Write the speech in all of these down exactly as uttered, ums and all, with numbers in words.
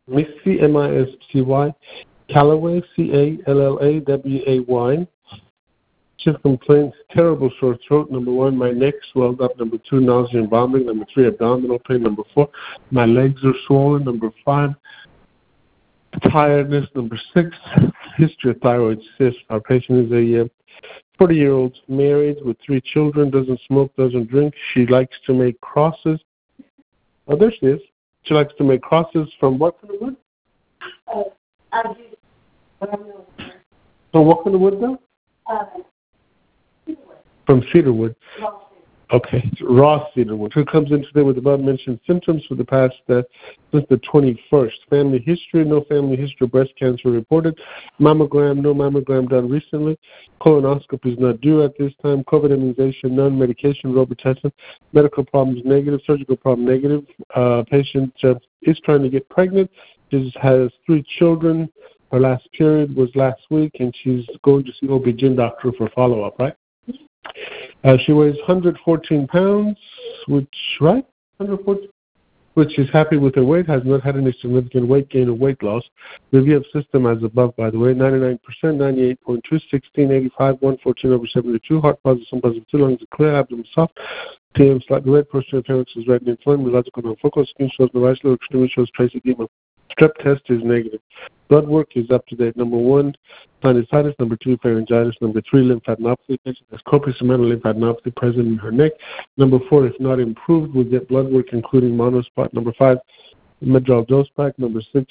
Misty, M I S T Y, Callaway, C A L L A W A Y. She has complaints, terrible sore throat. Number one, my neck swelled up. Number two, nausea and vomiting. Number three, abdominal pain. Number four, my legs are swollen. Number five, tiredness. Number six, history of thyroid cyst. Our patient is a forty-year-old married with three children, doesn't smoke, doesn't drink. She likes to make crosses. Oh, there she is. She likes to make crosses from what kind of wood? Uh, I do. From what kind of wood, though? Uh, cedarwood. From cedarwood. Raw okay, raw cedarwood. Who comes in today with above-mentioned symptoms for the past, uh, since the twenty-first. Family history, no family history of breast cancer reported. Mammogram, no mammogram done recently. Colonoscopy is not due at this time. COVID immunization, none. Medication, Robitussin. Medical problems, negative. Surgical problem, negative. Uh, patient uh, is trying to get pregnant. She has three children. Her last period was last week, and she's going to see O B G Y N doctor for follow-up, right? Uh, she weighs one hundred fourteen pounds, which, right? one hundred fourteen, which is happy with her weight, has not had any significant weight gain or weight loss. Review of system as above, by the way, ninety-nine percent, ninety-eight point two, sixteen eighty-five, one fourteen over seventy-two, heart positive, some positive, two lungs are clear, abdomen soft, T M slightly red, posterior appearance is red and inflamed, neurological non-focal, skin shows no rash, lower extremity shows trace edema. Strep test is negative. Blood work is up to date. Number one, sinusitis. Number two, pharyngitis. Number three, lymphadenopathy. Patient has copious amount of lymphadenopathy present in her neck. Number four, if not improved, we'll get blood work, including monospot. Number five, Medrol dose pack. Number six,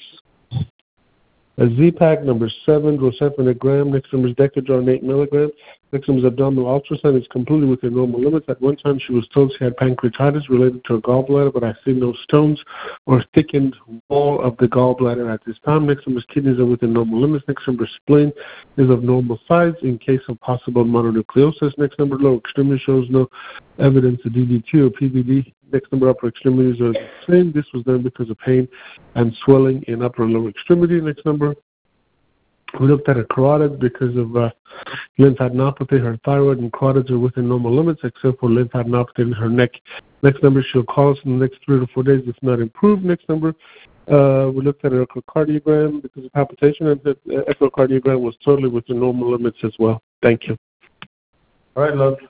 a Z-Pack. Number seven, rocephin Next number is Decadron, eight milligrams. Next number is abdominal ultrasound. It's completely within normal limits. At one time, she was told she had pancreatitis related to her gallbladder, but I see no stones or thickened wall of the gallbladder at this time. Next number is kidneys are within normal limits. Next number is spleen is of normal size in case of possible mononucleosis. Next number, lower extremity shows no evidence of D D T or P V D. Next number, upper extremities are the same. This was done because of pain and swelling in upper and lower extremity. Next number, we looked at her carotid because of uh, lymphadenopathy. Her thyroid and carotids are within normal limits except for lymphadenopathy in her neck. Next number, she'll call us in the next three to four days if not improved. Next number, uh, we looked at her echocardiogram because of palpitation, and the echocardiogram was totally within normal limits as well. Thank you. All right, love.